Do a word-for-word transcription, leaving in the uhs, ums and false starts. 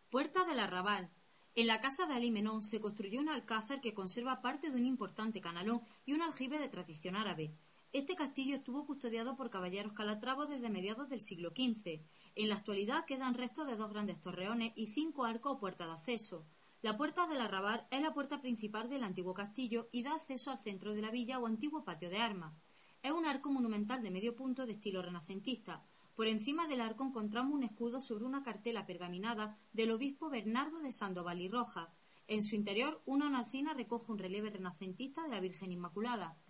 Puerta del Arrabal. En la casa de Alí Menón se construyó un alcázar que conserva parte de un importante canalón y un aljibe de tradición árabe. Este castillo estuvo custodiado por caballeros calatravos desde mediados del siglo quince. En la actualidad quedan restos de dos grandes torreones y cinco arcos o puertas de acceso. La Puerta del Arrabal es la puerta principal del antiguo castillo y da acceso al centro de la villa o antiguo patio de armas. Es un arco monumental de medio punto de estilo renacentista. Por encima del arco encontramos un escudo sobre una cartela pergaminada del obispo Bernardo de Sandoval y Rojas. En su interior, una hornacina recoge un relieve renacentista de la Virgen Inmaculada.